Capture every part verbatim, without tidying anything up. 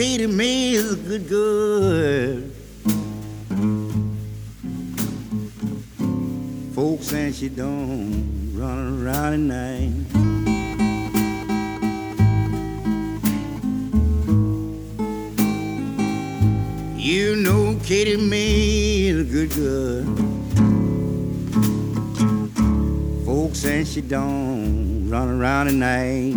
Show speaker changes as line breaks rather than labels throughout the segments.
Katie Mae is a good girl. Folks saying she don't run around at night. You know Katie Mae is a good girl. Folks saying she don't run around at night.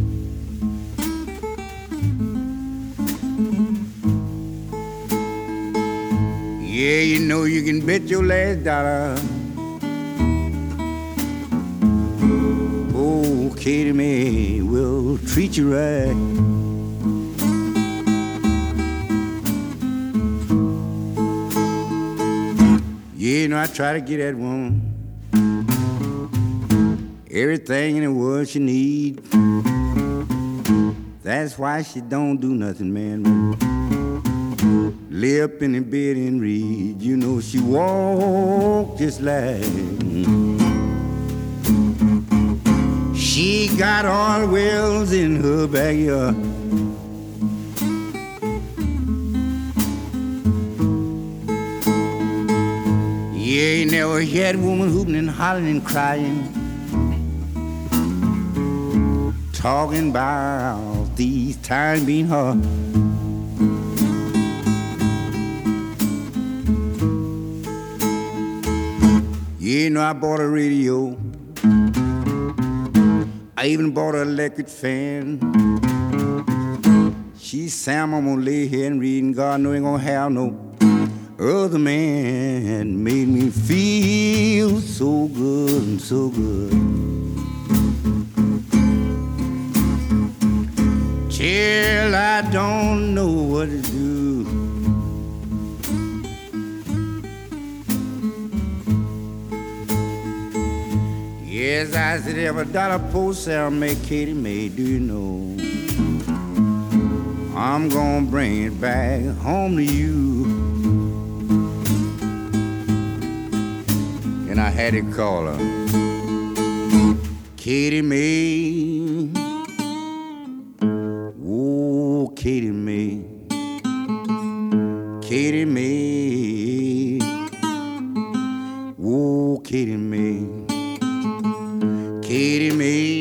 Yeah, you know you can bet your last dollar. Oh, Katie Mae will treat you right. Yeah, you know I try to get that woman everything in the world she need. That's why she don't do nothing, man. Lay up in the bed and read. You know she walk just like she got all the wells in her backyard. Yeah, you never heard a woman hooping and hollering and crying, talking about these times being hard. Yeah, you know I bought a radio. I even bought an electric fan. She Sam, I'm gonna lay here and read, and God know ain't gonna have no other man. Made me feel so good and so good. Till I don't know what to do. Yes, I said every dollar post I'll make Katie Mae, do you know? I'm gonna bring it back home to you. And I had to call her Katie Mae. Oh, Katie Mae. Katie Mae. Oh, Katie Mae. Katie Mae.